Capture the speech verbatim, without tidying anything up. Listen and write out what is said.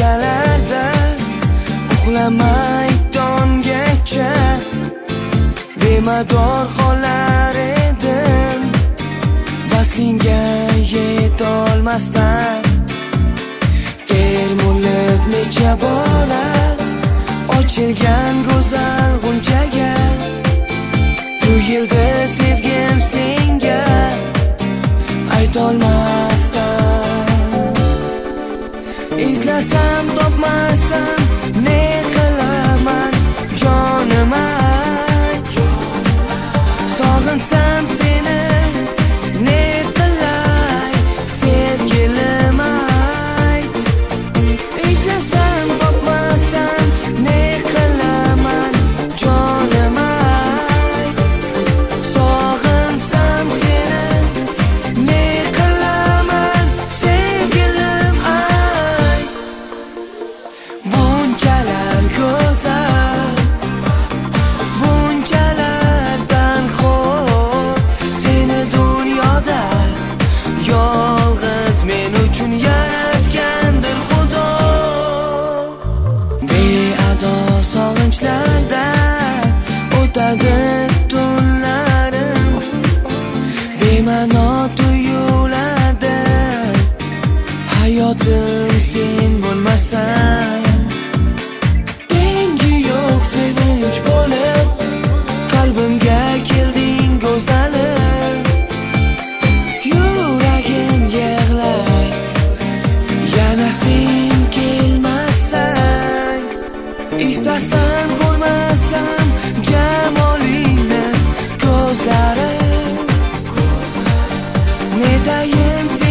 kechalarda uxlamay tongacha bemador qolar edim, vaslingga yetolmasdan. Termulib necha bora ochilgan go'zal g'unchaga, bu yilda sevgim senga aytolmasdan. Izlasam topmasam ne qilaman jonim ayt, sog'insam seni ne qilay sevgilim ayt. Izlasam topmasam ne qilaman jonim ayt, sog'insam seni ne qilaman sevgilim ayt. Bunchalar go'zal, bunchalardan xo'p, seni dunyoda yolg'iz men uchun yaratgandir Xudo. Beado sog'inchlarda o'tadi tunlarim, bema'no tuyuladi hayotim sen bo'lmasang. Tengi yo'q sevinch bo'lib qalbimga kelding go'zalim, yuragim yig'lar yana sen kelmasang. Istasam ko'rmasam jamolingni ko'zlarim, netayin